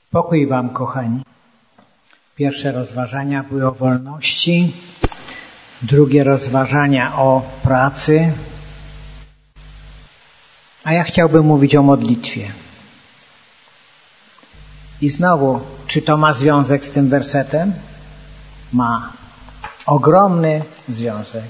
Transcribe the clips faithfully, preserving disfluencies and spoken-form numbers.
Pokój wam, kochani. Pierwsze rozważania były o wolności, drugie rozważania o pracy, a ja chciałbym mówić o modlitwie. I znowu, czy to ma związek z tym wersetem? Ma. Ogromny związek.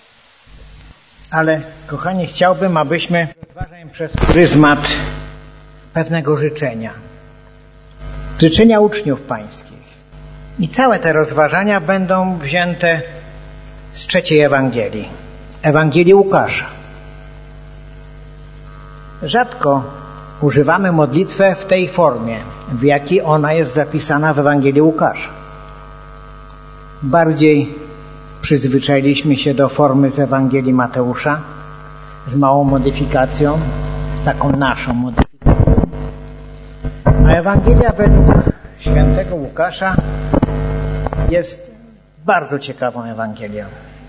Ale, kochani, chciałbym, abyśmy rozważali przez pryzmat pewnego życzenia. Życzenia uczniów pańskich. I całe te rozważania będą wzięte z trzeciej Ewangelii. Ewangelii Łukasza. Rzadko używamy modlitwę w tej formie, w jakiej ona jest zapisana w Ewangelii Łukasza. Bardziej przyzwyczailiśmy się do formy z Ewangelii Mateusza, z małą modyfikacją, taką naszą modyfikacją. A Ewangelia według świętego Łukasza jest bardzo ciekawą Ewangelią.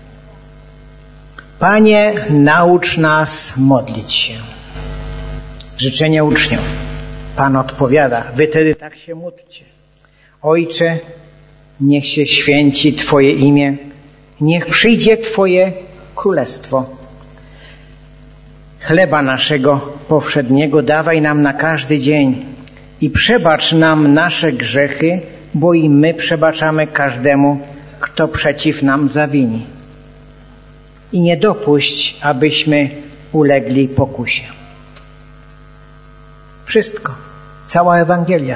Panie, naucz nas modlić się. Życzenie uczniów. Pan odpowiada, wy tedy tak się módlcie. Ojcze, niech się święci Twoje imię, niech przyjdzie Twoje królestwo. Chleba naszego powszedniego dawaj nam na każdy dzień i przebacz nam nasze grzechy, bo i my przebaczamy każdemu, kto przeciw nam zawini. I nie dopuść, abyśmy ulegli pokusie. Wszystko, cała Ewangelia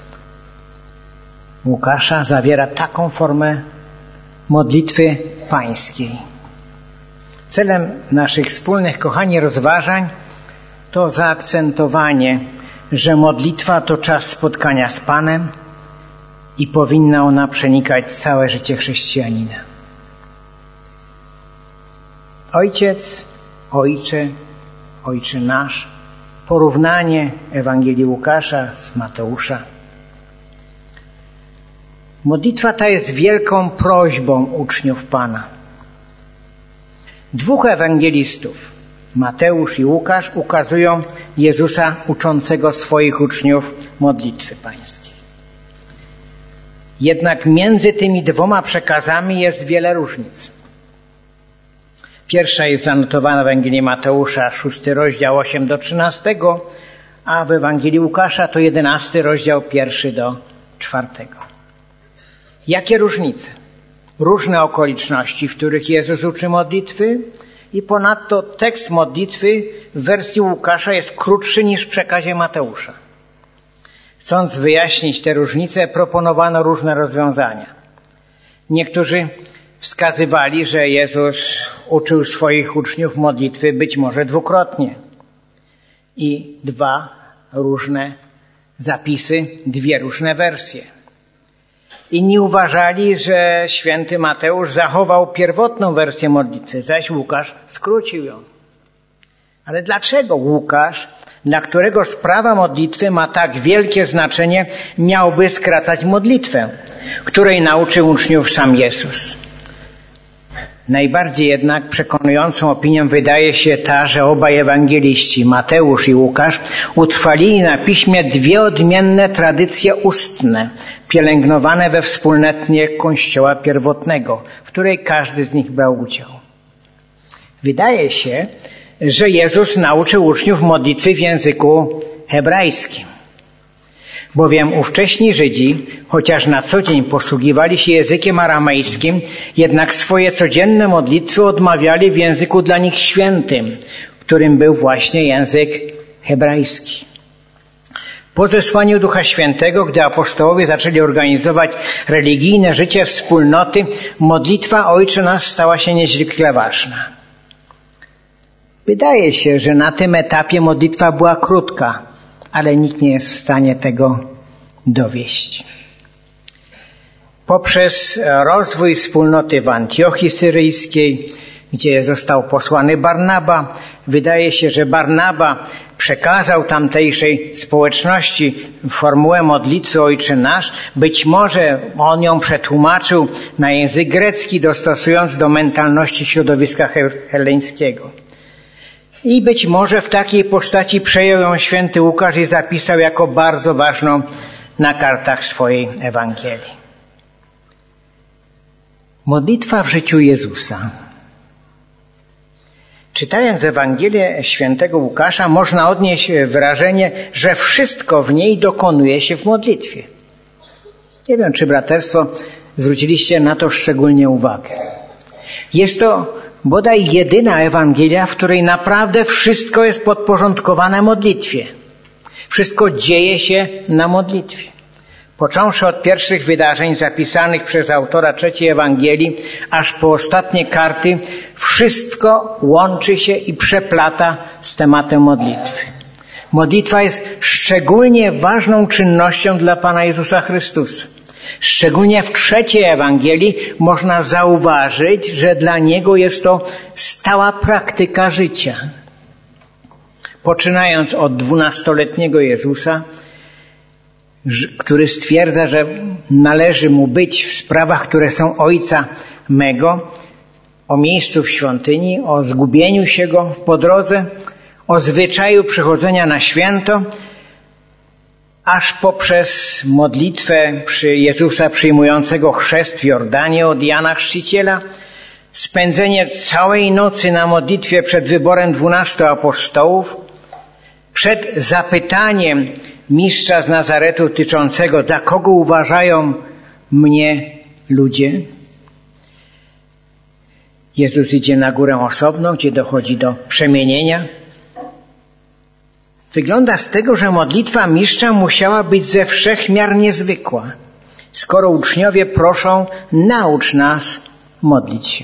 Łukasza zawiera taką formę modlitwy pańskiej. Celem naszych wspólnych, kochani, rozważań to zaakcentowanie, że modlitwa to czas spotkania z Panem i powinna ona przenikać całe życie chrześcijanina. Ojciec, Ojcze, Ojcze nasz, porównanie Ewangelii Łukasza z Mateusza. Modlitwa ta jest wielką prośbą uczniów Pana. Dwóch ewangelistów, Mateusz i Łukasz, ukazują Jezusa uczącego swoich uczniów modlitwy pańskiej. Jednak między tymi dwoma przekazami jest wiele różnic. Pierwsza jest zanotowana w Ewangelii Mateusza, szósty rozdział, osiem do trzynastego, a w Ewangelii Łukasza to jedenasty rozdział, pierwszy do czwartego. Jakie różnice? Różne okoliczności, w których Jezus uczy modlitwy i ponadto tekst modlitwy w wersji Łukasza jest krótszy niż w przekazie Mateusza. Chcąc wyjaśnić te różnice, proponowano różne rozwiązania. Niektórzy wskazywali, że Jezus uczył swoich uczniów modlitwy być może dwukrotnie. I dwa różne zapisy, dwie różne wersje. Inni uważali, że święty Mateusz zachował pierwotną wersję modlitwy, zaś Łukasz skrócił ją. Ale dlaczego Łukasz, dla którego sprawa modlitwy ma tak wielkie znaczenie, miałby skracać modlitwę, której nauczył uczniów sam Jezus? Najbardziej jednak przekonującą opinią wydaje się ta, że obaj ewangeliści, Mateusz i Łukasz, utrwalili na piśmie dwie odmienne tradycje ustne, pielęgnowane we wspólnocie Kościoła pierwotnego, w której każdy z nich brał udział. Wydaje się, że Jezus nauczył uczniów modlitwy w języku hebrajskim. Bowiem ówcześni Żydzi, chociaż na co dzień posługiwali się językiem aramejskim, jednak swoje codzienne modlitwy odmawiali w języku dla nich świętym, którym był właśnie język hebrajski. Po zesłaniu Ducha Świętego, gdy apostołowie zaczęli organizować religijne życie wspólnoty, modlitwa Ojcze Nasz stała się niezwykle ważna. Wydaje się, że na tym etapie modlitwa była krótka, ale nikt nie jest w stanie tego dowieść. Poprzez rozwój wspólnoty w Antiochii Syryjskiej, gdzie został posłany Barnaba, wydaje się, że Barnaba przekazał tamtejszej społeczności formułę modlitwy Ojcze Nasz. Być może on ją przetłumaczył na język grecki, dostosując do mentalności środowiska heleńskiego. I być może w takiej postaci przejął ją święty Łukasz i zapisał jako bardzo ważną na kartach swojej Ewangelii. Modlitwa w życiu Jezusa. Czytając Ewangelię świętego Łukasza, można odnieść wrażenie, że wszystko w niej dokonuje się w modlitwie. Nie wiem, czy braterstwo zwróciliście na to szczególnie uwagę. Jest to bodaj jedyna Ewangelia, w której naprawdę wszystko jest podporządkowane modlitwie. Wszystko dzieje się na modlitwie. Począwszy od pierwszych wydarzeń zapisanych przez autora trzeciej Ewangelii, aż po ostatnie karty, wszystko łączy się i przeplata z tematem modlitwy. Modlitwa jest szczególnie ważną czynnością dla Pana Jezusa Chrystusa. Szczególnie w trzeciej Ewangelii można zauważyć, że dla Niego jest to stała praktyka życia. Poczynając od dwunastoletniego Jezusa, który stwierdza, że należy Mu być w sprawach, które są Ojca mego, o miejscu w świątyni, o zgubieniu się Go po drodze, o zwyczaju przychodzenia na święto, aż poprzez modlitwę przy Jezusa przyjmującego chrzest w Jordanie od Jana Chrzciciela, spędzenie całej nocy na modlitwie przed wyborem dwunastu apostołów, przed zapytaniem mistrza z Nazaretu tyczącego, dla kogo uważają mnie ludzie. Jezus idzie na górę osobną, gdzie dochodzi do przemienienia. Wygląda z tego, że modlitwa mistrza musiała być ze wszech miar niezwykła, skoro uczniowie proszą, naucz nas modlić się.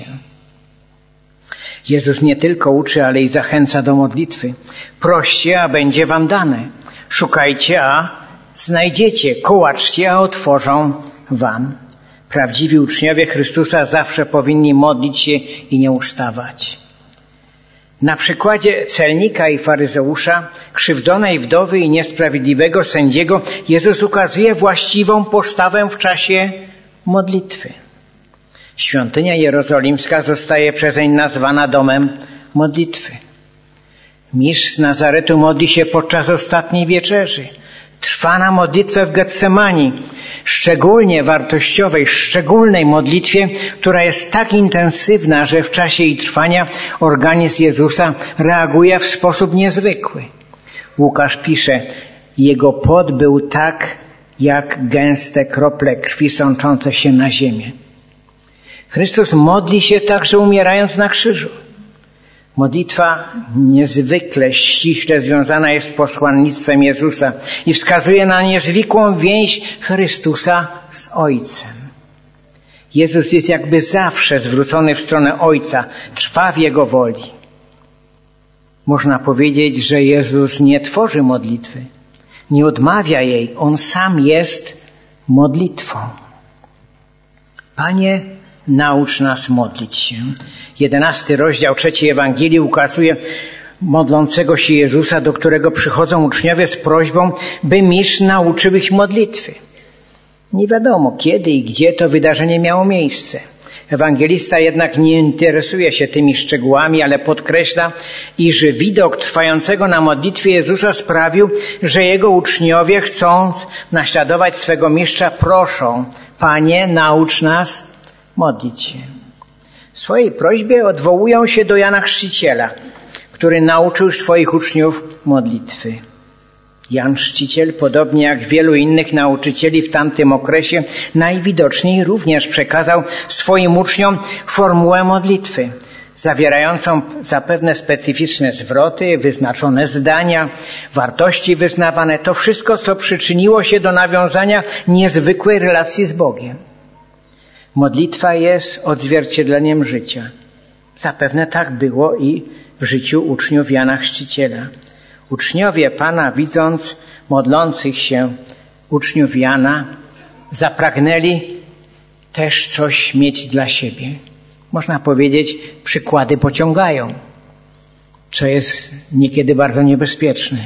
Jezus nie tylko uczy, ale i zachęca do modlitwy. Proście, a będzie wam dane. Szukajcie, a znajdziecie. Kołaczcie, a otworzą wam. Prawdziwi uczniowie Chrystusa zawsze powinni modlić się i nie ustawać. Na przykładzie celnika i faryzeusza, krzywdzonej wdowy i niesprawiedliwego sędziego, Jezus ukazuje właściwą postawę w czasie modlitwy. Świątynia jerozolimska zostaje przezeń nazwana domem modlitwy. Mistrz z Nazaretu modli się podczas ostatniej wieczerzy. Trwa na modlitwę w Getsemani, szczególnie wartościowej, szczególnej modlitwie, która jest tak intensywna, że w czasie jej trwania organizm Jezusa reaguje w sposób niezwykły. Łukasz pisze, jego pot był tak, jak gęste krople krwi sączące się na ziemię. Chrystus modli się także umierając na krzyżu. Modlitwa niezwykle ściśle związana jest z posłannictwem Jezusa i wskazuje na niezwykłą więź Chrystusa z Ojcem. Jezus jest jakby zawsze zwrócony w stronę Ojca, trwa w Jego woli. Można powiedzieć, że Jezus nie tworzy modlitwy, nie odmawia jej, On sam jest modlitwą. Panie, naucz nas modlić się. Jedenasty rozdział trzeciej Ewangelii ukazuje modlącego się Jezusa, do którego przychodzą uczniowie z prośbą, by mistrz nauczył ich modlitwy. Nie wiadomo, kiedy i gdzie to wydarzenie miało miejsce. Ewangelista jednak nie interesuje się tymi szczegółami, ale podkreśla, iż widok trwającego na modlitwie Jezusa sprawił, że jego uczniowie, chcąc naśladować swego mistrza, proszą, Panie, naucz nas modlić się. W swojej prośbie odwołują się do Jana Chrzciciela, który nauczył swoich uczniów modlitwy. Jan Chrzciciel, podobnie jak wielu innych nauczycieli w tamtym okresie, najwidoczniej również przekazał swoim uczniom formułę modlitwy, zawierającą zapewne specyficzne zwroty, wyznaczone zdania, wartości wyznawane. To wszystko, co przyczyniło się do nawiązania niezwykłej relacji z Bogiem. Modlitwa jest odzwierciedleniem życia. Zapewne tak było i w życiu uczniów Jana Chrzciciela. Uczniowie Pana, widząc modlących się uczniów Jana, zapragnęli też coś mieć dla siebie. Można powiedzieć, przykłady pociągają, co jest niekiedy bardzo niebezpieczne.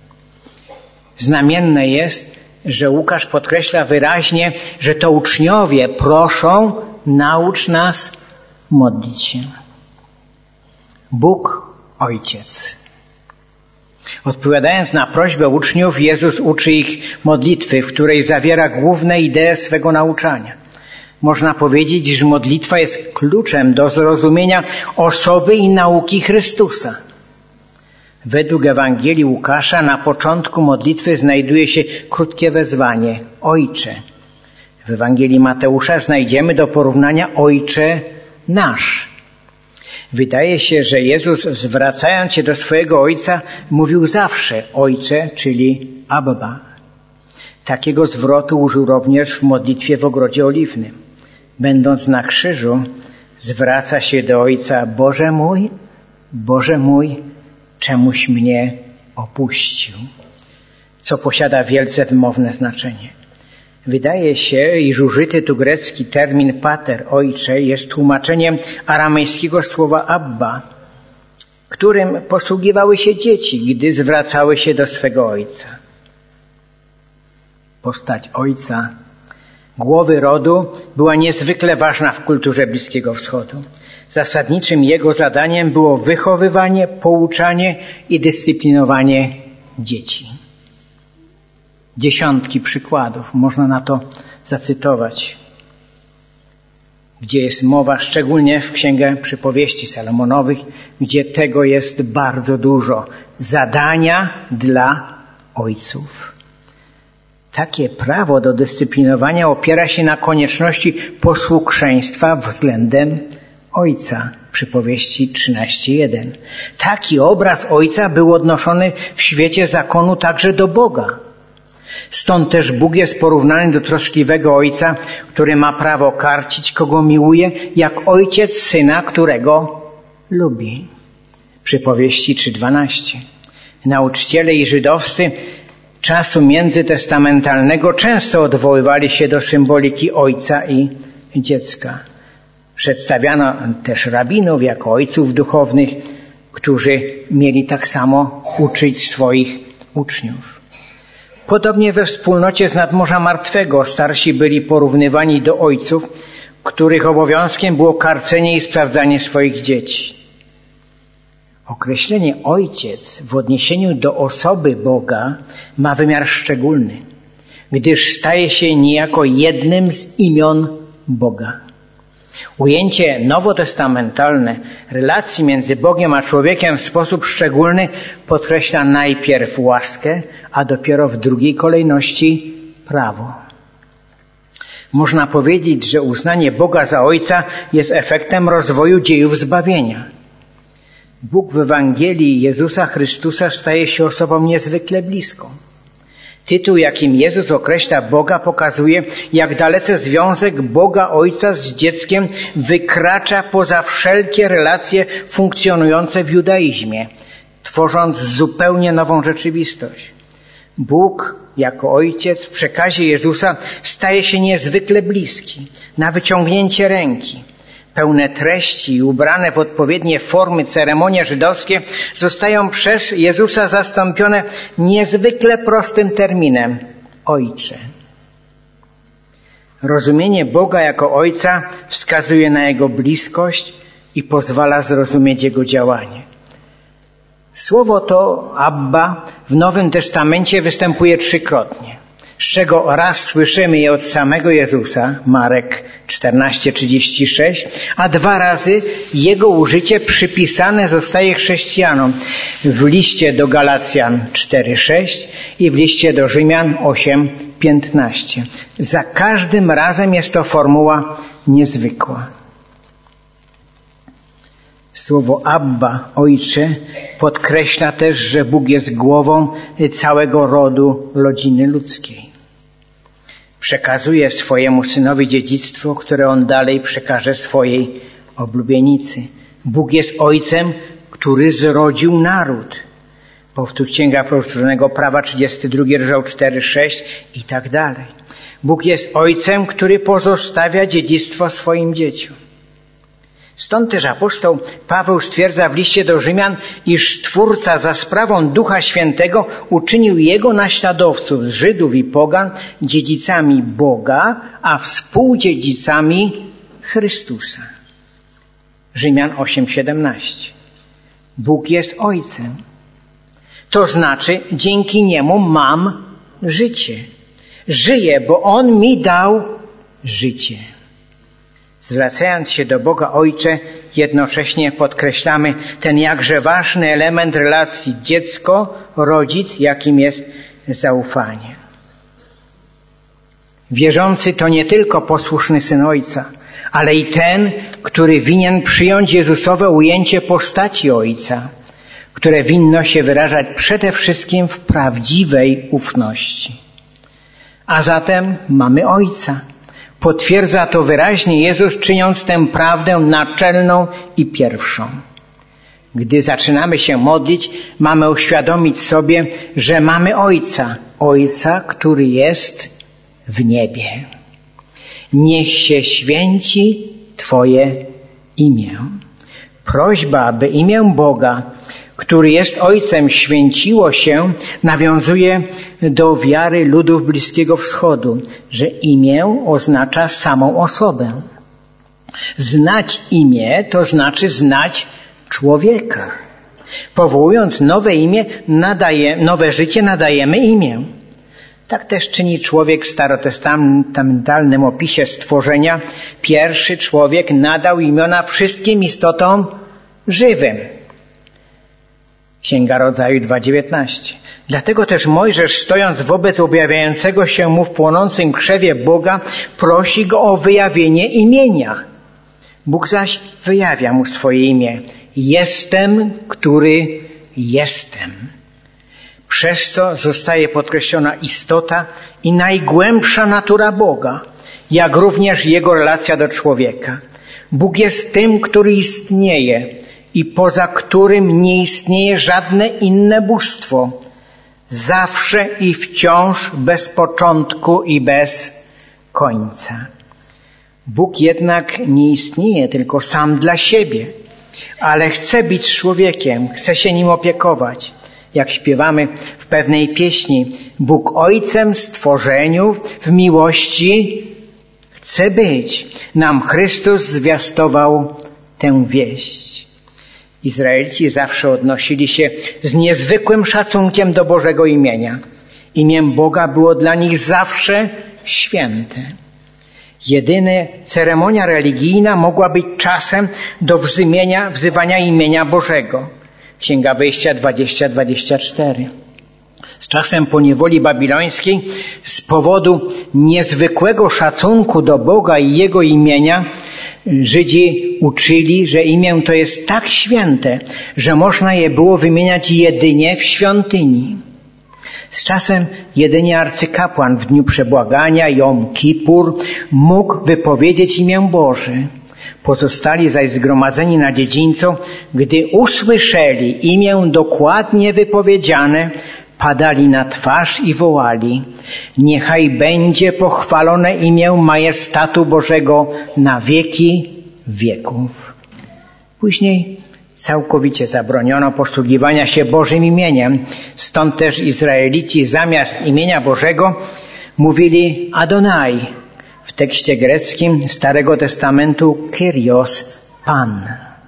Znamienne jest, że Łukasz podkreśla wyraźnie, że to uczniowie proszą, naucz nas modlić się. Bóg Ojciec. Odpowiadając na prośbę uczniów, Jezus uczy ich modlitwy, w której zawiera główne idee swego nauczania. Można powiedzieć, że modlitwa jest kluczem do zrozumienia osoby i nauki Chrystusa. Według Ewangelii Łukasza na początku modlitwy znajduje się krótkie wezwanie Ojcze. W Ewangelii Mateusza znajdziemy do porównania Ojcze nasz. Wydaje się, że Jezus, zwracając się do swojego Ojca, mówił zawsze Ojcze, czyli Abba. Takiego zwrotu użył również w modlitwie w Ogrodzie Oliwnym. Będąc na krzyżu, zwraca się do Ojca: Boże mój, Boże mój, czemuś mnie opuścił, co posiada wielce wymowne znaczenie. Wydaje się, iż użyty tu grecki termin pater, ojcze, jest tłumaczeniem aramejskiego słowa Abba, którym posługiwały się dzieci, gdy zwracały się do swego ojca. Postać ojca, głowy rodu, była niezwykle ważna w kulturze Bliskiego Wschodu. Zasadniczym jego zadaniem było wychowywanie, pouczanie i dyscyplinowanie dzieci. Dziesiątki przykładów można na to zacytować, gdzie jest mowa, szczególnie w Księgę Przypowieści Salomonowych, gdzie tego jest bardzo dużo. Zadania dla ojców. Takie prawo do dyscyplinowania opiera się na konieczności posłuszeństwa względem ojca. Przypowieści trzynaście jeden. Taki obraz ojca był odnoszony w świecie zakonu także do Boga. Stąd też Bóg jest porównany do troskliwego ojca, który ma prawo karcić, kogo miłuje, jak ojciec syna, którego lubi. Przypowieści trzy dwanaście. Nauczyciele i żydowscy czasu międzytestamentalnego często odwoływali się do symboliki ojca i dziecka. Przedstawiano też rabinów jako ojców duchownych, którzy mieli tak samo uczyć swoich uczniów. Podobnie we wspólnocie z nadmorza martwego starsi byli porównywani do ojców, których obowiązkiem było karcenie i sprawdzanie swoich dzieci. Określenie ojciec w odniesieniu do osoby Boga ma wymiar szczególny, gdyż staje się niejako jednym z imion Boga. Ujęcie nowotestamentalne relacji między Bogiem a człowiekiem w sposób szczególny podkreśla najpierw łaskę, a dopiero w drugiej kolejności prawo. Można powiedzieć, że uznanie Boga za Ojca jest efektem rozwoju dziejów zbawienia. Bóg w Ewangelii Jezusa Chrystusa staje się osobą niezwykle bliską. Tytuł, jakim Jezus określa Boga, pokazuje, jak dalece związek Boga Ojca z dzieckiem wykracza poza wszelkie relacje funkcjonujące w judaizmie, tworząc zupełnie nową rzeczywistość. Bóg jako Ojciec w przekazie Jezusa staje się niezwykle bliski, na wyciągnięcie ręki. Pełne treści i ubrane w odpowiednie formy ceremonie żydowskie zostają przez Jezusa zastąpione niezwykle prostym terminem – Ojcze. Rozumienie Boga jako Ojca wskazuje na Jego bliskość i pozwala zrozumieć Jego działanie. Słowo to Abba w Nowym Testamencie występuje trzykrotnie, z czego raz słyszymy je od samego Jezusa, Marek czternaście trzydzieści sześć, a dwa razy jego użycie przypisane zostaje chrześcijanom w liście do Galacjan cztery sześć i w liście do Rzymian osiem piętnaście. Za każdym razem jest to formuła niezwykła. Słowo Abba, Ojcze, podkreśla też, że Bóg jest głową całego rodu rodziny ludzkiej. Przekazuje swojemu synowi dziedzictwo, które on dalej przekaże swojej oblubienicy. Bóg jest Ojcem, który zrodził naród. Powtórz Księga Powtórzonego Prawa, trzydziesty drugi rozdział cztery sześć i tak dalej. Bóg jest Ojcem, który pozostawia dziedzictwo swoim dzieciom. Stąd też apostoł Paweł stwierdza w liście do Rzymian, iż Stwórca za sprawą Ducha Świętego uczynił jego naśladowców z Żydów i pogan dziedzicami Boga, a współdziedzicami Chrystusa. Rzymian osiem siedemnaście. Bóg jest Ojcem. To znaczy, dzięki Niemu mam życie. Żyję, bo On mi dał życie. Zwracając się do Boga Ojcze, jednocześnie podkreślamy ten jakże ważny element relacji dziecko-rodzic, jakim jest zaufanie. Wierzący to nie tylko posłuszny syn Ojca, ale i ten, który winien przyjąć Jezusowe ujęcie postaci Ojca, które winno się wyrażać przede wszystkim w prawdziwej ufności. A zatem mamy Ojca. Potwierdza to wyraźnie Jezus, czyniąc tę prawdę naczelną i pierwszą. Gdy zaczynamy się modlić, mamy uświadomić sobie, że mamy Ojca. Ojca, który jest w niebie. Niech się święci Twoje imię. Prośba, aby imię Boga, który jest Ojcem, święciło się, nawiązuje do wiary ludów Bliskiego Wschodu, że imię oznacza samą osobę. Znać imię to znaczy znać człowieka. Powołując nowe imię, nadaje, nowe życie nadajemy imię. Tak też czyni człowiek w starotestamentalnym opisie stworzenia. Pierwszy człowiek nadał imiona wszystkim istotom żywym. Księga Rodzaju dwa dziewiętnaście. Dlatego też Mojżesz, stojąc wobec objawiającego się mu w płonącym krzewie Boga, prosi go o wyjawienie imienia. Bóg zaś wyjawia mu swoje imię. Jestem, który jestem. Przez co zostaje podkreślona istota i najgłębsza natura Boga, jak również Jego relacja do człowieka. Bóg jest tym, który istnieje i poza którym nie istnieje żadne inne bóstwo. Zawsze i wciąż bez początku i bez końca. Bóg jednak nie istnieje tylko sam dla siebie, ale chce być człowiekiem, chce się nim opiekować. Jak śpiewamy w pewnej pieśni, Bóg Ojcem stworzeniu w miłości chce być. Nam Chrystus zwiastował tę wieść. Izraelici zawsze odnosili się z niezwykłym szacunkiem do Bożego imienia. Imię Boga było dla nich zawsze święte. Jedyna ceremonia religijna mogła być czasem do wzymienia, wzywania imienia Bożego. Księga Wyjścia dwadzieścia dwadzieścia cztery. Z czasem po niewoli babilońskiej, z powodu niezwykłego szacunku do Boga i Jego imienia, Żydzi uczyli, że imię to jest tak święte, że można je było wymieniać jedynie w świątyni. Z czasem jedynie arcykapłan w dniu przebłagania, Jom Kippur, mógł wypowiedzieć imię Boże. Pozostali zaś zgromadzeni na dziedzińcu, gdy usłyszeli imię dokładnie wypowiedziane, padali na twarz i wołali: niechaj będzie pochwalone imię majestatu Bożego na wieki wieków. Później całkowicie zabroniono posługiwania się Bożym imieniem, stąd też Izraelici zamiast imienia Bożego mówili Adonai, w tekście greckim Starego Testamentu Kyrios, Pan.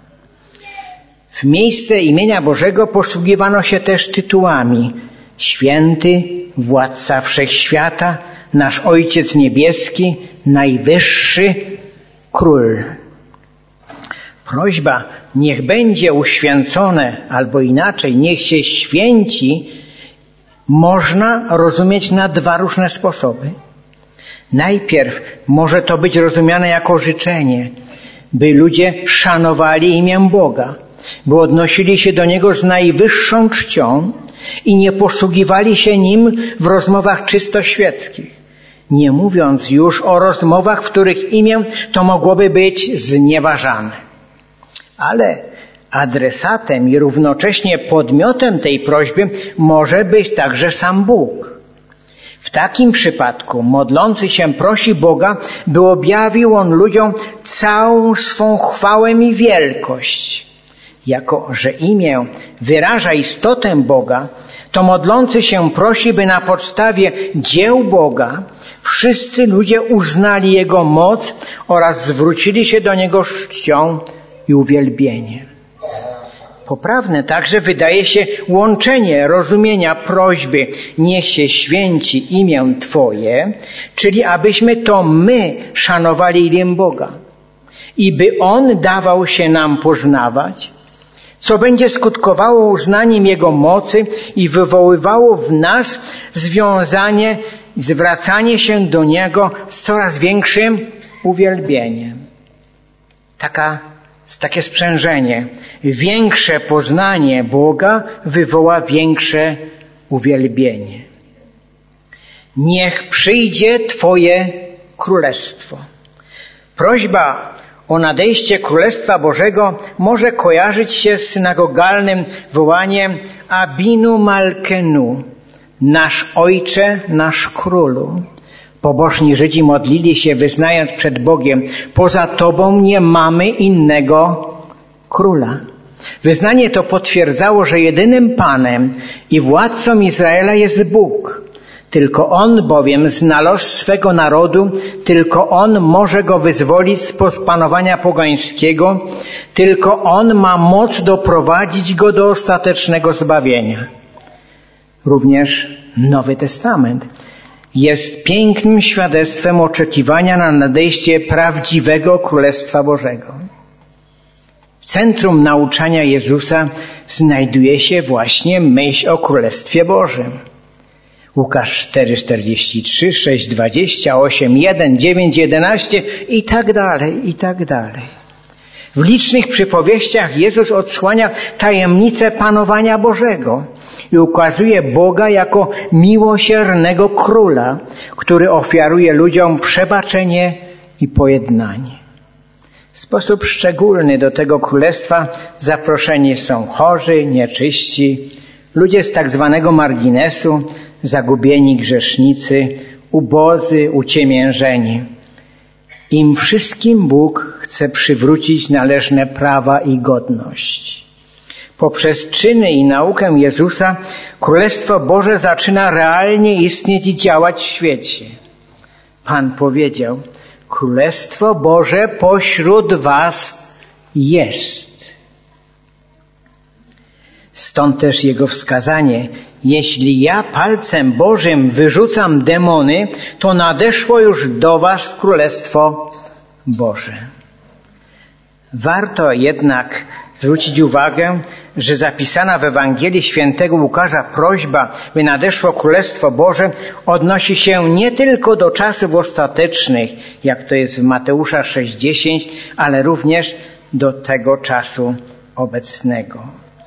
W miejsce imienia Bożego posługiwano się też tytułami: Święty, Władca Wszechświata, Nasz Ojciec Niebieski, Najwyższy, Król. Prośba, niech będzie uświęcone, albo inaczej, niech się święci, można rozumieć na dwa różne sposoby. Najpierw może to być rozumiane jako życzenie, by ludzie szanowali imię Boga, by odnosili się do Niego z najwyższą czcią i nie posługiwali się Nim w rozmowach czysto świeckich, nie mówiąc już o rozmowach, w których imię to mogłoby być znieważane. Ale adresatem i równocześnie podmiotem tej prośby może być także sam Bóg. W takim przypadku modlący się prosi Boga, by objawił On ludziom całą swą chwałę i wielkość. Jako że imię wyraża istotę Boga, to modlący się prosi, by na podstawie dzieł Boga wszyscy ludzie uznali Jego moc oraz zwrócili się do Niego z czcią i uwielbieniem. poprawne także wydaje się łączenie rozumienia prośby niech się święci imię Twoje, czyli abyśmy to my szanowali imię Boga i by On dawał się nam poznawać, co będzie skutkowało uznaniem Jego mocy i wywoływało w nas związanie, zwracanie się do Niego z coraz większym uwielbieniem. Taka, takie sprzężenie. Większe poznanie Boga wywoła większe uwielbienie. Niech przyjdzie Twoje królestwo. Prośba o nadejście Królestwa Bożego może kojarzyć się z synagogalnym wołaniem Abinu Malkenu, nasz Ojcze, nasz Królu. Pobożni Żydzi modlili się, wyznając przed Bogiem, poza Tobą nie mamy innego Króla. Wyznanie to potwierdzało, że jedynym Panem i władcą Izraela jest Bóg. Tylko On bowiem zna los swego narodu, tylko On może go wyzwolić z panowania pogańskiego, tylko On ma moc doprowadzić go do ostatecznego zbawienia. Również Nowy Testament jest pięknym świadectwem oczekiwania na nadejście prawdziwego Królestwa Bożego. W centrum nauczania Jezusa znajduje się właśnie myśl o Królestwie Bożym. Łukasz cztery, czterdzieści trzy, sześć, dwadzieścia osiem, jeden, dziewięć, jedenaście i tak dalej, i tak dalej. W licznych przypowieściach Jezus odsłania tajemnicę panowania Bożego i ukazuje Boga jako miłosiernego króla, który ofiaruje ludziom przebaczenie i pojednanie. W sposób szczególny do tego królestwa zaproszeni są chorzy, nieczyści, ludzie z tak zwanego marginesu, zagubieni grzesznicy, ubodzy, uciemiężeni. Im wszystkim Bóg chce przywrócić należne prawa i godność. Poprzez czyny i naukę Jezusa Królestwo Boże zaczyna realnie istnieć i działać w świecie. Pan powiedział, Królestwo Boże pośród was jest. Stąd też Jego wskazanie, jeśli ja palcem Bożym wyrzucam demony, to nadeszło już do was Królestwo Boże. Warto jednak zwrócić uwagę, że zapisana w Ewangelii Świętego Łukasza prośba, by nadeszło Królestwo Boże, odnosi się nie tylko do czasów ostatecznych, jak to jest w Mateusza sześć dziesięć, ale również do tego czasu obecnego.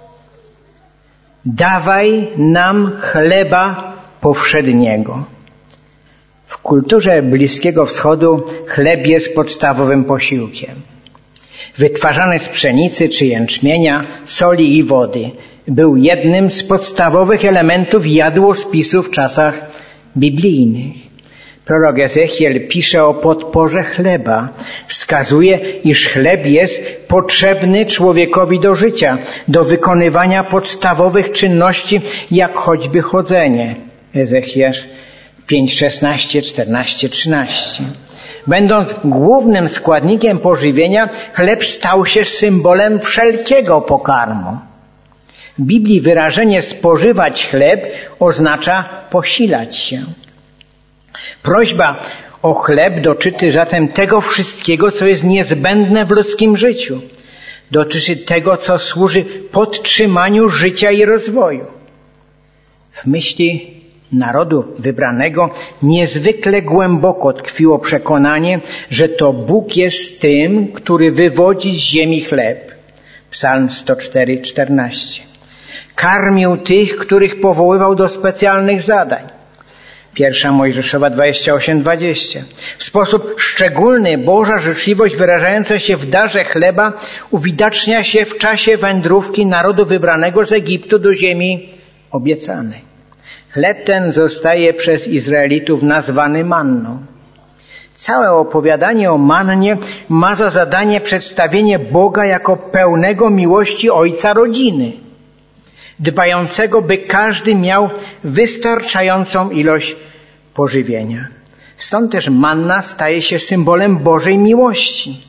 Dawaj nam chleba powszedniego. W kulturze Bliskiego Wschodu chleb jest podstawowym posiłkiem. Wytwarzany z pszenicy czy jęczmienia, soli i wody, był jednym z podstawowych elementów jadłospisu w czasach biblijnych. Prorok Ezechiel pisze o podporze chleba. Wskazuje, iż chleb jest potrzebny człowiekowi do życia, do wykonywania podstawowych czynności, jak choćby chodzenie. Ezechiel pięć, szesnaście, czternaście, trzynaście. Będąc głównym składnikiem pożywienia, chleb stał się symbolem wszelkiego pokarmu. W Biblii wyrażenie spożywać chleb oznacza posilać się. Prośba o chleb dotyczy zatem tego wszystkiego, co jest niezbędne w ludzkim życiu. Dotyczy tego, co służy podtrzymaniu życia i rozwoju. W myśli narodu wybranego niezwykle głęboko tkwiło przekonanie, że to Bóg jest tym, który wywodzi z ziemi chleb. Psalm sto cztery, czternaście. Karmił tych, których powoływał do specjalnych zadań. Pierwsza Mojżeszowa dwadzieścia osiem, dwadzieścia. W sposób szczególny Boża życzliwość wyrażająca się w darze chleba uwidacznia się w czasie wędrówki narodu wybranego z Egiptu do ziemi obiecanej. Chleb ten zostaje przez Izraelitów nazwany manną. Całe opowiadanie o mannie ma za zadanie przedstawienie Boga jako pełnego miłości Ojca rodziny, dbającego, by każdy miał wystarczającą ilość pożywienia. Stąd też manna staje się symbolem Bożej miłości.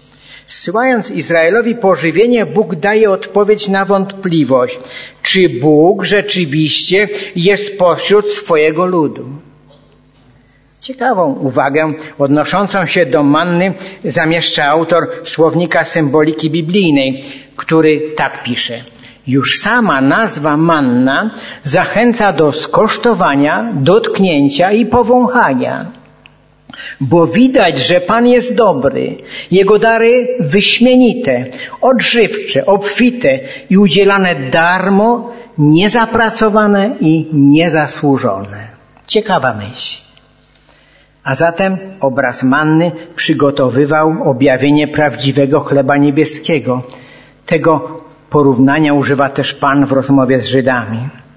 Zsyłając Izraelowi pożywienie, Bóg daje odpowiedź na wątpliwość, czy Bóg rzeczywiście jest pośród swojego ludu. Ciekawą uwagę odnoszącą się do manny zamieszcza autor Słownika Symboliki Biblijnej, który tak pisze. Już sama nazwa manna zachęca do skosztowania, dotknięcia i powąchania. Bo widać, że Pan jest dobry, Jego dary wyśmienite, odżywcze, obfite i udzielane darmo, niezapracowane i niezasłużone. Ciekawa myśl. A zatem obraz manny przygotowywał objawienie prawdziwego chleba niebieskiego. Tego porównania używa też Pan w rozmowie z Żydami.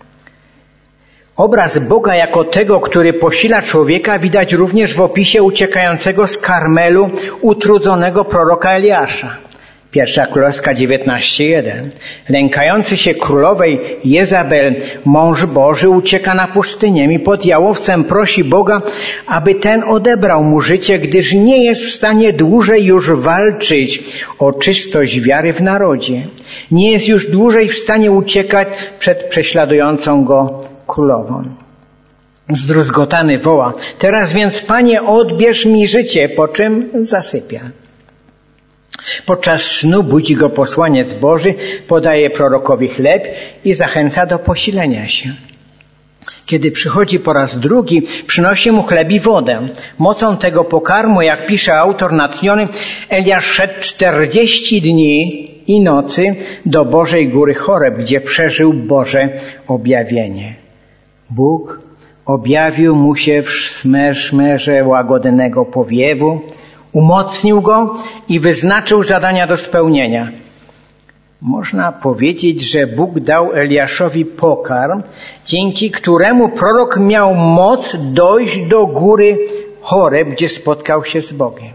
Obraz Boga jako tego, który posila człowieka, widać również w opisie uciekającego z Karmelu utrudzonego proroka Eliasza. Pierwsza Królewska dziewiętnaście jeden. Lękający się królowej Jezabel, mąż Boży, ucieka na pustynię i pod jałowcem prosi Boga, aby ten odebrał mu życie, gdyż nie jest w stanie dłużej już walczyć o czystość wiary w narodzie. Nie jest już dłużej w stanie uciekać przed prześladującą go królową. Zdruzgotany woła: teraz więc, Panie, odbierz mi życie, po czym zasypia. Podczas snu budzi go posłaniec Boży, podaje prorokowi chleb i zachęca do posilenia się. Kiedy przychodzi po raz drugi, przynosi mu chleb i wodę. Mocą tego pokarmu, jak pisze autor natchniony, Eliasz szedł czterdzieści dni i nocy do Bożej Góry Choreb, gdzie przeżył Boże objawienie. Bóg objawił mu się w szmerze łagodnego powiewu, umocnił go i wyznaczył zadania do spełnienia. Można powiedzieć, że Bóg dał Eliaszowi pokarm, dzięki któremu prorok miał moc dojść do góry Choreb, gdzie spotkał się z Bogiem.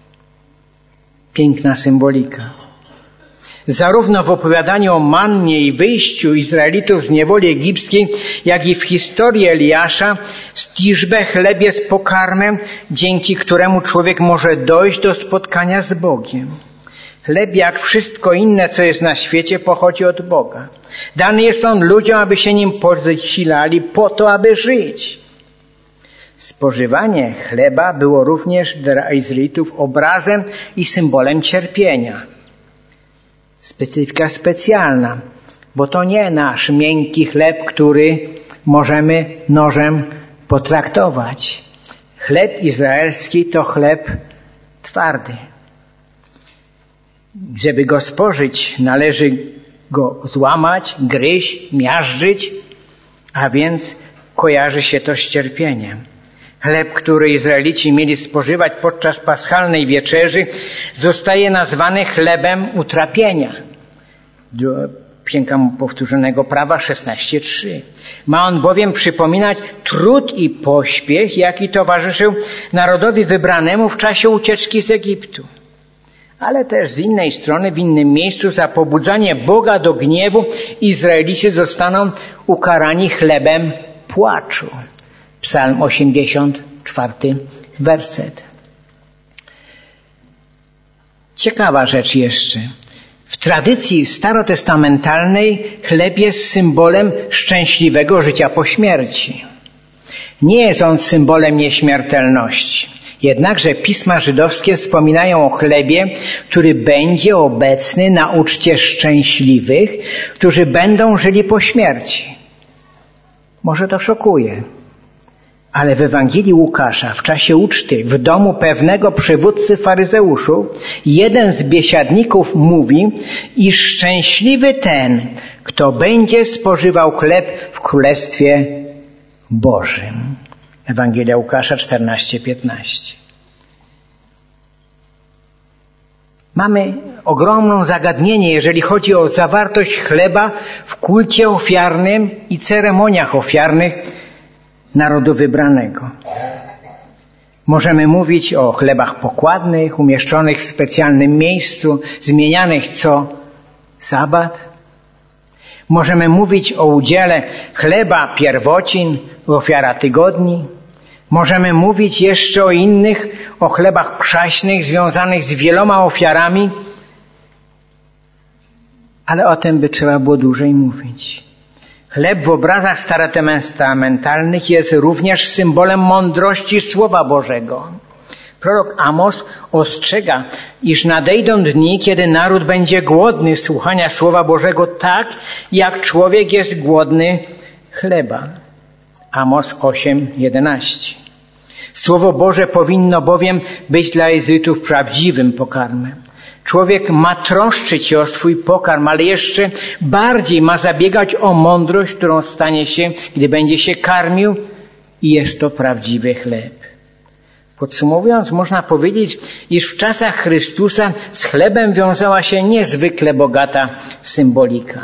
Piękna symbolika. Zarówno w opowiadaniu o mannie i wyjściu Izraelitów z niewoli egipskiej, jak i w historii Eliasza, Stiżbe chleb jest pokarmem, dzięki któremu człowiek może dojść do spotkania z Bogiem. Chleb, jak wszystko inne, co jest na świecie, pochodzi od Boga. Dany jest on ludziom, aby się nim posilali po to, aby żyć. Spożywanie chleba było również dla Izraelitów obrazem i symbolem cierpienia. Specyfika specjalna, bo to nie nasz miękki chleb, który możemy nożem potraktować. Chleb izraelski to chleb twardy. Żeby go spożyć, należy go złamać, gryźć, miażdżyć, a więc kojarzy się to z cierpieniem. Chleb, który Izraelici mieli spożywać podczas paschalnej wieczerzy, zostaje nazwany chlebem utrapienia. Księga Powtórzonego Prawa szesnaście trzy. Ma on bowiem przypominać trud i pośpiech, jaki towarzyszył narodowi wybranemu w czasie ucieczki z Egiptu. Ale też z innej strony, w innym miejscu, za pobudzanie Boga do gniewu Izraelici zostaną ukarani chlebem płaczu. Psalm osiemdziesiąty czwarty werset. Ciekawa rzecz jeszcze. W tradycji starotestamentalnej chleb jest symbolem szczęśliwego życia po śmierci. Nie jest on symbolem nieśmiertelności. Jednakże pisma żydowskie wspominają o chlebie, który będzie obecny na uczcie szczęśliwych, którzy będą żyli po śmierci. Może to szokuje. Ale w Ewangelii Łukasza w czasie uczty w domu pewnego przywódcy faryzeuszów jeden z biesiadników mówi, iż szczęśliwy ten, kto będzie spożywał chleb w Królestwie Bożym. Ewangelia Łukasza czternaście piętnaście. Mamy ogromne zagadnienie, jeżeli chodzi o zawartość chleba w kulcie ofiarnym i ceremoniach ofiarnych narodu wybranego. Możemy mówić o chlebach pokładnych, umieszczonych w specjalnym miejscu, zmienianych co sabat. Możemy mówić o udziale chleba pierwocin, ofiara tygodni. Możemy mówić jeszcze o innych, o chlebach przaśnych związanych z wieloma ofiarami Ale o tym by trzeba było dłużej mówić. Chleb w obrazach starotestamentalnych jest również symbolem mądrości Słowa Bożego. Prorok Amos ostrzega, iż nadejdą dni, kiedy naród będzie głodny słuchania Słowa Bożego tak, jak człowiek jest głodny chleba. Amos osiem jedenaście. Słowo Boże powinno bowiem być dla Izraelitów prawdziwym pokarmem. Człowiek ma troszczyć się o swój pokarm, ale jeszcze bardziej ma zabiegać o mądrość, którą stanie się, gdy będzie się karmił, i jest to prawdziwy chleb. Podsumowując, można powiedzieć, iż w czasach Chrystusa z chlebem wiązała się niezwykle bogata symbolika.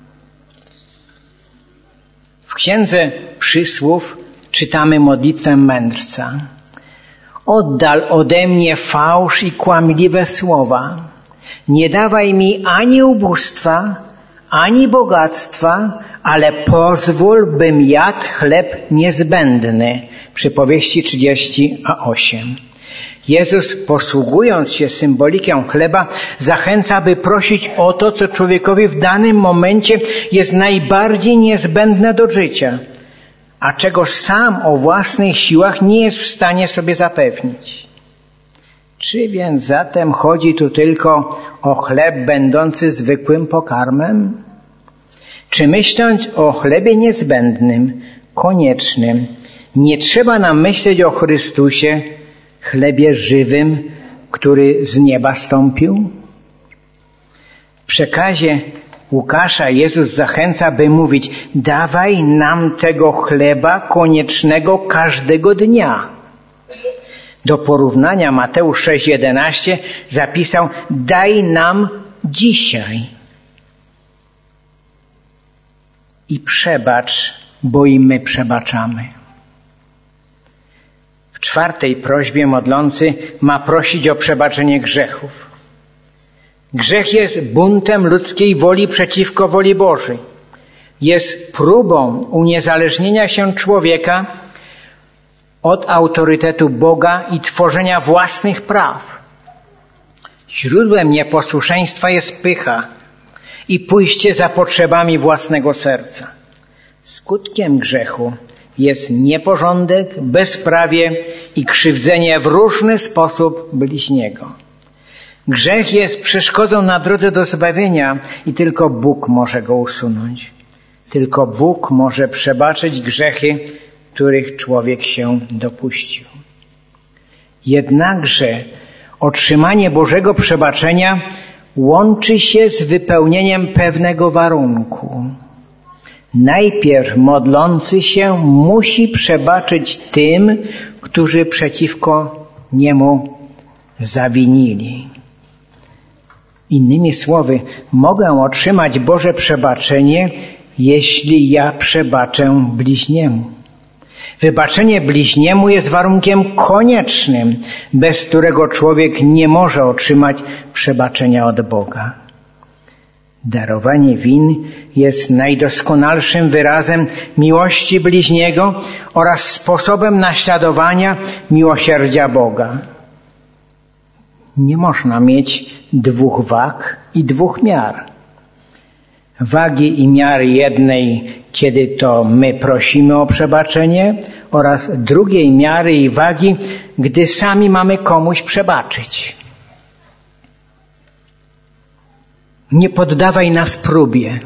W Księdze Przysłów czytamy modlitwę mędrca. Oddal ode mnie fałsz i kłamliwe słowa. Nie dawaj mi ani ubóstwa, ani bogactwa, ale pozwól, bym jadł chleb niezbędny. Przypowieści trzydzieści osiem. Jezus, posługując się symboliką chleba, zachęca, by prosić o to, co człowiekowi w danym momencie jest najbardziej niezbędne do życia, a czego sam o własnych siłach nie jest w stanie sobie zapewnić. Czy więc zatem chodzi tu tylko o chleb będący zwykłym pokarmem? Czy myśląc o chlebie niezbędnym, koniecznym, nie trzeba nam myśleć o Chrystusie, chlebie żywym, który z nieba stąpił? W przekazie Łukasza Jezus zachęca, by mówić: dawaj nam tego chleba koniecznego każdego dnia. Do porównania Mateusz sześć jedenaście zapisał: daj nam dzisiaj. I przebacz, bo i my przebaczamy. W czwartej prośbie modlący ma prosić o przebaczenie grzechów. Grzech jest buntem ludzkiej woli przeciwko woli Bożej. Jest próbą uniezależnienia się człowieka od autorytetu Boga i tworzenia własnych praw. Źródłem nieposłuszeństwa jest pycha i pójście za potrzebami własnego serca. Skutkiem grzechu jest nieporządek, bezprawie i krzywdzenie w różny sposób bliźniego. Grzech jest przeszkodą na drodze do zbawienia i tylko Bóg może go usunąć. Tylko Bóg może przebaczyć grzechy, których człowiek się dopuścił. Jednakże otrzymanie Bożego przebaczenia łączy się z wypełnieniem pewnego warunku. Najpierw modlący się musi przebaczyć tym, którzy przeciwko niemu zawinili. Innymi słowy, mogę otrzymać Boże przebaczenie, jeśli ja przebaczę bliźniemu. Wybaczenie bliźniemu jest warunkiem koniecznym, bez którego człowiek nie może otrzymać przebaczenia od Boga. Darowanie win jest najdoskonalszym wyrazem miłości bliźniego oraz sposobem naśladowania miłosierdzia Boga. Nie można mieć dwóch wag i dwóch miar. Wagi i miary jednej, kiedy to my prosimy o przebaczenie, oraz drugiej miary i wagi, gdy sami mamy komuś przebaczyć. Nie poddawaj nas próbie.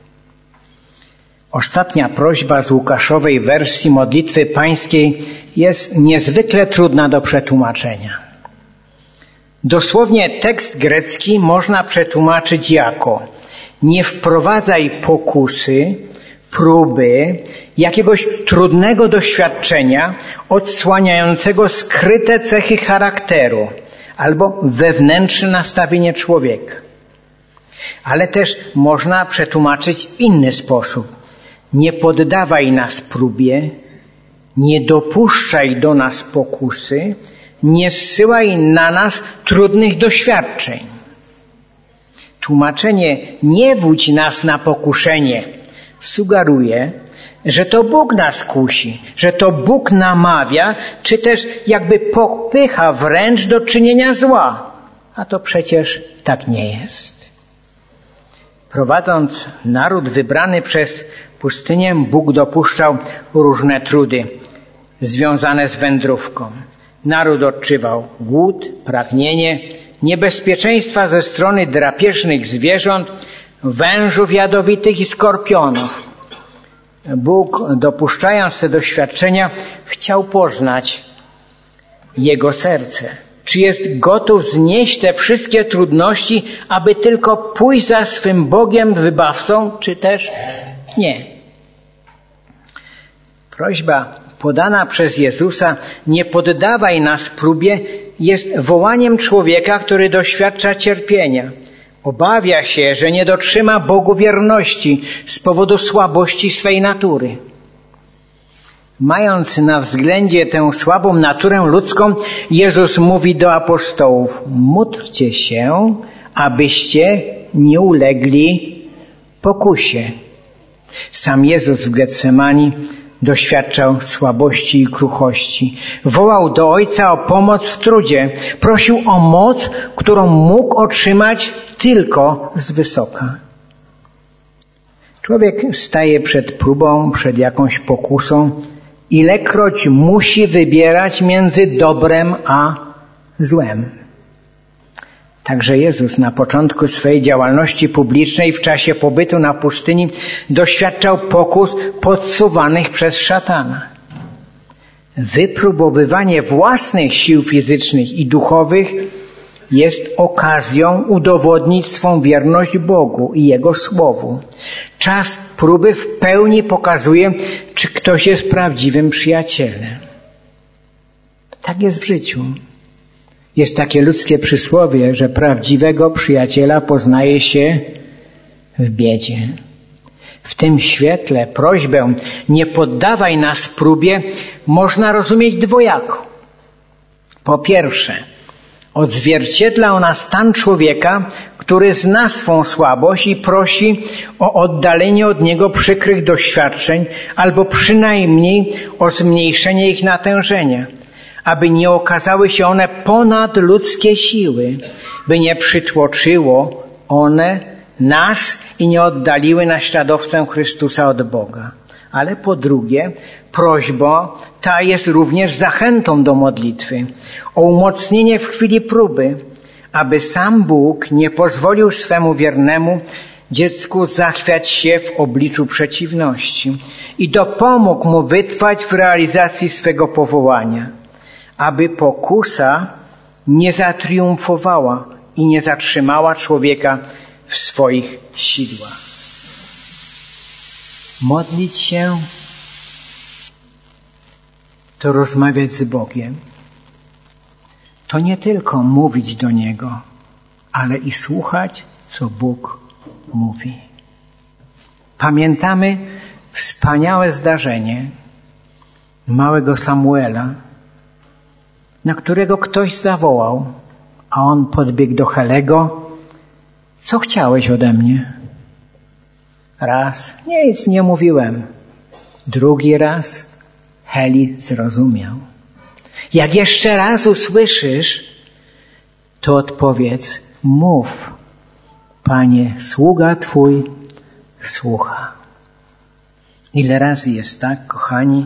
Ostatnia prośba z Łukaszowej wersji modlitwy pańskiej jest niezwykle trudna do przetłumaczenia. Dosłownie tekst grecki można przetłumaczyć jako: nie wprowadzaj pokusy, próby, jakiegoś trudnego doświadczenia odsłaniającego skryte cechy charakteru albo wewnętrzne nastawienie człowieka. Ale też można przetłumaczyć w inny sposób. Nie poddawaj nas próbie, nie dopuszczaj do nas pokusy, nie zsyłaj na nas trudnych doświadczeń. Tłumaczenie nie wódź nas na pokuszenie sugeruje, że to Bóg nas kusi, że to Bóg namawia, czy też jakby popycha wręcz do czynienia zła. A to przecież tak nie jest. Prowadząc naród wybrany przez pustynię, Bóg dopuszczał różne trudy związane z wędrówką. Naród odczuwał głód, pragnienie, niebezpieczeństwa ze strony drapieżnych zwierząt, wężów jadowitych i skorpionów. Bóg, dopuszczając te doświadczenia, chciał poznać jego serce. Czy jest gotów znieść te wszystkie trudności, aby tylko pójść za swym Bogiem, wybawcą, czy też nie? Prośba podana przez Jezusa, nie poddawaj nas próbie, jest wołaniem człowieka, który doświadcza cierpienia. Obawia się, że nie dotrzyma Bogu wierności z powodu słabości swej natury. Mając na względzie tę słabą naturę ludzką, Jezus mówi do apostołów: módlcie się, abyście nie ulegli pokusie. Sam Jezus w Getsemani doświadczał słabości i kruchości. Wołał do Ojca o pomoc w trudzie. Prosił o moc, którą mógł otrzymać tylko z wysoka. Człowiek staje przed próbą, przed jakąś pokusą. Ilekroć musi wybierać między dobrem a złem. Także Jezus na początku swojej działalności publicznej w czasie pobytu na pustyni doświadczał pokus podsuwanych przez szatana. Wypróbowywanie własnych sił fizycznych i duchowych jest okazją udowodnić swą wierność Bogu i Jego Słowu. Czas próby w pełni pokazuje, czy ktoś jest prawdziwym przyjacielem. Tak jest w życiu. Jest takie ludzkie przysłowie, że prawdziwego przyjaciela poznaje się w biedzie. W tym świetle prośbę nie poddawaj nas próbie można rozumieć dwojako. Po pierwsze, odzwierciedla ona stan człowieka, który zna swą słabość i prosi o oddalenie od niego przykrych doświadczeń albo przynajmniej o zmniejszenie ich natężenia, aby nie okazały się one ponad ludzkie siły, by nie przytłoczyło one nas i nie oddaliły naśladowcę Chrystusa od Boga. Ale po drugie, prośba ta jest również zachętą do modlitwy, o umocnienie w chwili próby, aby sam Bóg nie pozwolił swemu wiernemu dziecku zachwiać się w obliczu przeciwności i dopomógł mu wytrwać w realizacji swego powołania, aby pokusa nie zatriumfowała i nie zatrzymała człowieka w swoich sidłach. Modlić się to rozmawiać z Bogiem. To nie tylko mówić do Niego, ale i słuchać, co Bóg mówi. Pamiętamy wspaniałe zdarzenie małego Samuela, na którego ktoś zawołał, a on podbiegł do Helego. Co chciałeś ode mnie? Raz, nic nie mówiłem. Drugi raz Heli zrozumiał. Jak jeszcze raz usłyszysz, to odpowiedz, mów, Panie, sługa Twój słucha. Ile razy jest tak, kochani,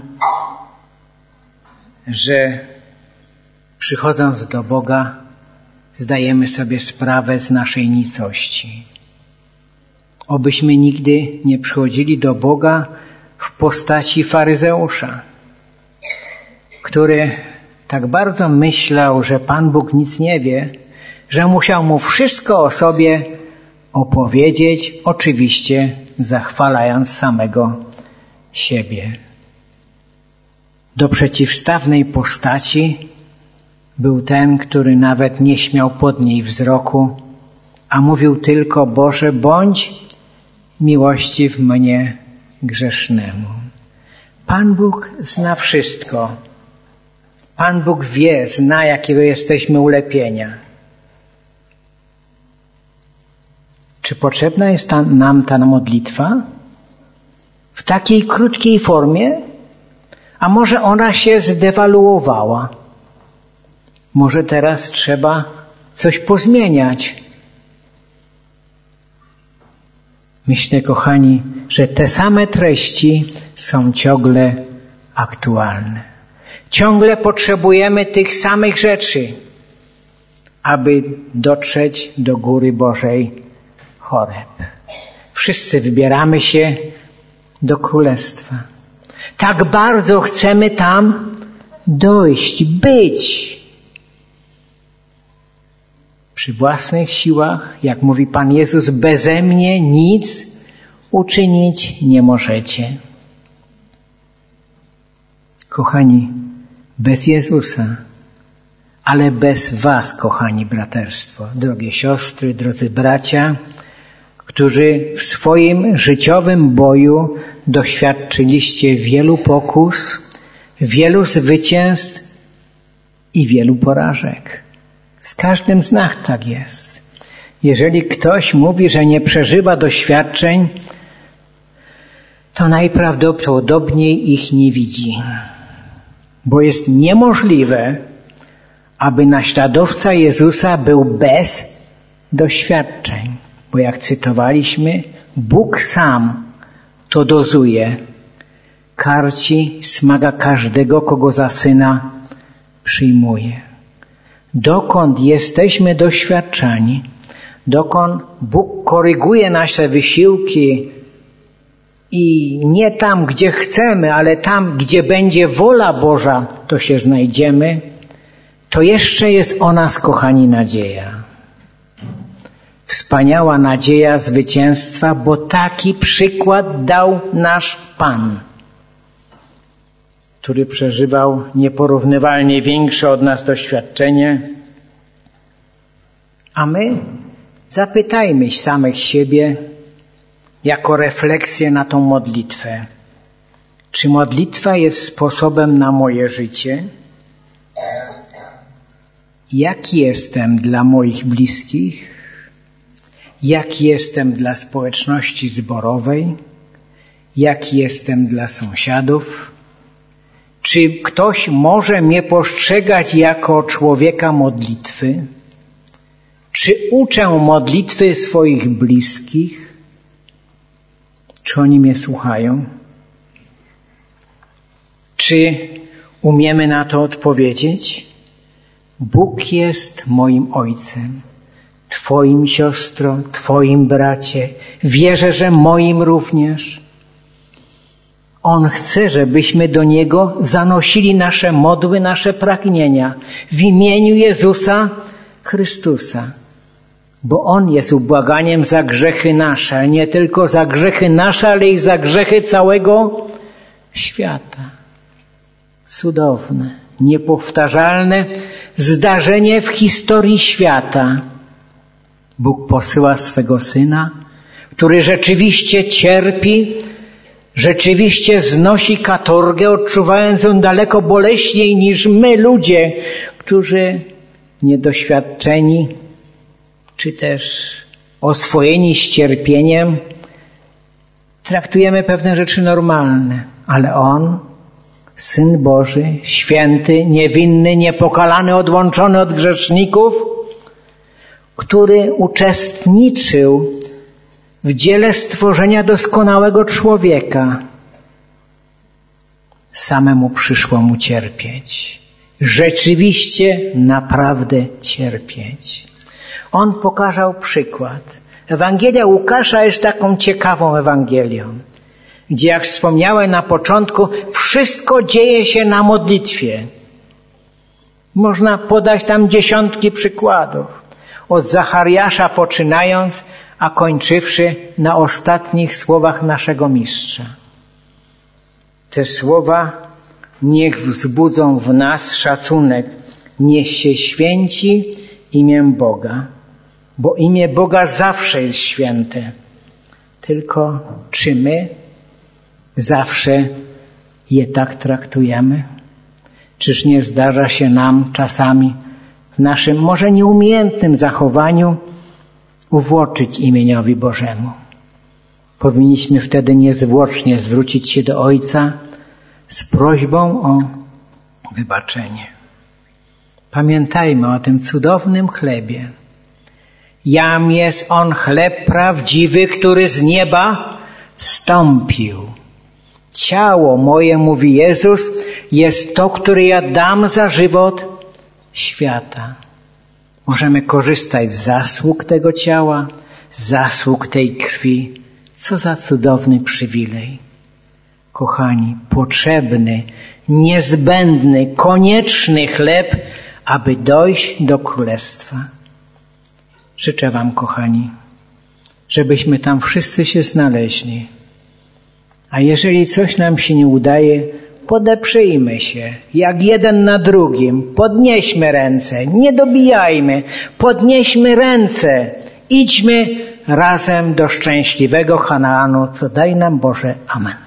że przychodząc do Boga zdajemy sobie sprawę z naszej nicości. Obyśmy nigdy nie przychodzili do Boga w postaci faryzeusza, który tak bardzo myślał, że Pan Bóg nic nie wie, że musiał mu wszystko o sobie opowiedzieć, oczywiście zachwalając samego siebie. Do przeciwstawnej postaci był ten, który nawet nie śmiał podnieść wzroku, a mówił tylko, Boże, bądź miłościw mnie grzesznemu. Pan Bóg zna wszystko. Pan Bóg wie, zna, jakiego jesteśmy ulepienia. Czy potrzebna jest ta, nam ta modlitwa? W takiej krótkiej formie? A może ona się zdewaluowała? Może teraz trzeba coś pozmieniać? Myślę, kochani, że te same treści są ciągle aktualne. Ciągle potrzebujemy tych samych rzeczy, aby dotrzeć do góry Bożej Choreb. Wszyscy wybieramy się do Królestwa. Tak bardzo chcemy tam dojść, być. Przy własnych siłach, jak mówi Pan Jezus, beze mnie nic uczynić nie możecie. Kochani, bez Jezusa, ale bez was, kochani braterstwo, drogie siostry, drodzy bracia, którzy w swoim życiowym boju doświadczyliście wielu pokus, wielu zwycięstw i wielu porażek. Z każdym z nas tak jest. Jeżeli ktoś mówi, że nie przeżywa doświadczeń, to najprawdopodobniej ich nie widzi. Bo jest niemożliwe, aby naśladowca Jezusa był bez doświadczeń. Bo jak cytowaliśmy, Bóg sam to dozuje, karci, smaga każdego, kogo za syna przyjmuje. Dokąd jesteśmy doświadczani, dokąd Bóg koryguje nasze wysiłki i nie tam, gdzie chcemy, ale tam, gdzie będzie wola Boża, to się znajdziemy, to jeszcze jest o nas, kochani, nadzieja. Wspaniała nadzieja zwycięstwa, bo taki przykład dał nasz Pan, który przeżywał nieporównywalnie większe od nas doświadczenie. A my zapytajmy samych siebie jako refleksję na tą modlitwę. Czy modlitwa jest sposobem na moje życie? Jaki jestem dla moich bliskich? Jaki jestem dla społeczności zborowej? Jaki jestem dla sąsiadów? Czy ktoś może mnie postrzegać jako człowieka modlitwy? Czy uczę modlitwy swoich bliskich? Czy oni mnie słuchają? Czy umiemy na to odpowiedzieć? Bóg jest moim Ojcem, Twoim siostro, Twoim bracie. Wierzę, że moim również. On chce, żebyśmy do Niego zanosili nasze modły, nasze pragnienia w imieniu Jezusa Chrystusa. Bo On jest ubłaganiem za grzechy nasze, nie tylko za grzechy nasze, ale i za grzechy całego świata. Cudowne, niepowtarzalne zdarzenie w historii świata. Bóg posyła swego Syna, który rzeczywiście cierpi, rzeczywiście znosi katorgę, odczuwając ją daleko boleśniej niż my, ludzie, którzy niedoświadczeni, czy też oswojeni z cierpieniem, traktujemy pewne rzeczy normalne, ale On, Syn Boży, święty, niewinny, niepokalany, odłączony od grzeszników, który uczestniczył w dziele stworzenia doskonałego człowieka, samemu przyszło Mu cierpieć. Rzeczywiście, naprawdę cierpieć. On pokazał przykład. Ewangelia Łukasza jest taką ciekawą Ewangelią, gdzie, jak wspomniałem na początku, wszystko dzieje się na modlitwie. Można podać tam dziesiątki przykładów. Od Zachariasza poczynając, a kończywszy na ostatnich słowach naszego Mistrza. Te słowa niech wzbudzą w nas szacunek. Niech się święci imię Boga, bo imię Boga zawsze jest święte. Tylko czy my zawsze je tak traktujemy? Czyż nie zdarza się nam czasami w naszym może nieumiejętnym zachowaniu uwłoczyć imieniowi Bożemu? Powinniśmy wtedy niezwłocznie zwrócić się do Ojca z prośbą o wybaczenie. Pamiętajmy o tym cudownym chlebie. Jam jest On chleb prawdziwy, który z nieba stąpił. Ciało moje, mówi Jezus, jest to, które ja dam za żywot świata. Możemy korzystać z zasług tego ciała, z zasług tej krwi. Co za cudowny przywilej. Kochani, potrzebny, niezbędny, konieczny chleb, aby dojść do Królestwa. Życzę Wam, kochani, żebyśmy tam wszyscy się znaleźli. A jeżeli coś nam się nie udaje, podeprzyjmy się, jak jeden na drugim. Podnieśmy ręce, nie dobijajmy, podnieśmy ręce. Idźmy razem do szczęśliwego Kanaanu, co daj nam Boże. Amen.